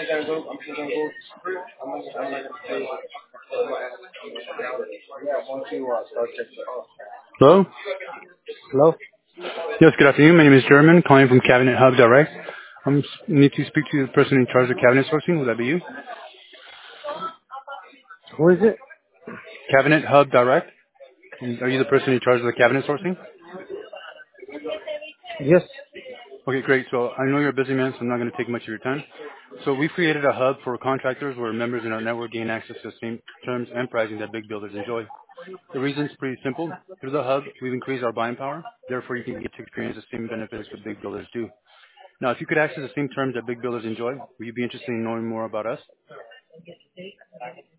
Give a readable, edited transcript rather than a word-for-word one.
Hello? Hello? Yes, good afternoon. My name is German, calling from Cabinet Hub Direct. Need to speak to the person in charge of cabinet sourcing. Would that be you? Who is it? Cabinet Hub Direct? Are you the person in charge of the cabinet sourcing? Yes. Okay, great. So I know you're a busy man, so I'm not going to take much of your time. So we've created a hub for contractors where members in our network gain access to the same terms and pricing that big builders enjoy. The reason's pretty simple. Through the hub, we've increased our buying power. Therefore, you can get to experience the same benefits that big builders do. Now, if you could access the same terms that big builders enjoy, would you be interested in knowing more about us?